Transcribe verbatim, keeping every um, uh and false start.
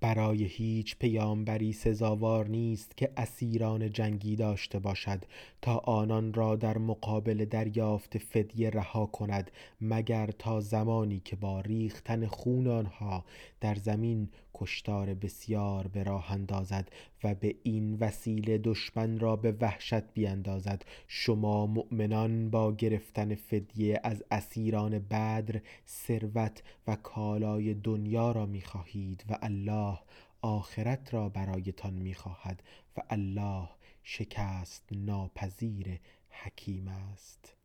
برای هیچ پیامبری سزاوار نیست که اسیران جنگی داشته باشد تا آنان را در مقابل دریافت فدیه رها کند، مگر تا زمانی که با ریختن خون آنها در زمین کشتار بسیار به راه اندازد و به این وسیله دشمن را به وحشت بیندازد. شما مؤمنان با گرفتن فدیه از اسیران بدر ثروت و کالای دنیا را می‌خواهید و الله آخرت را برایتان می‌خواهد و الله شکست ناپذیر حکیم است.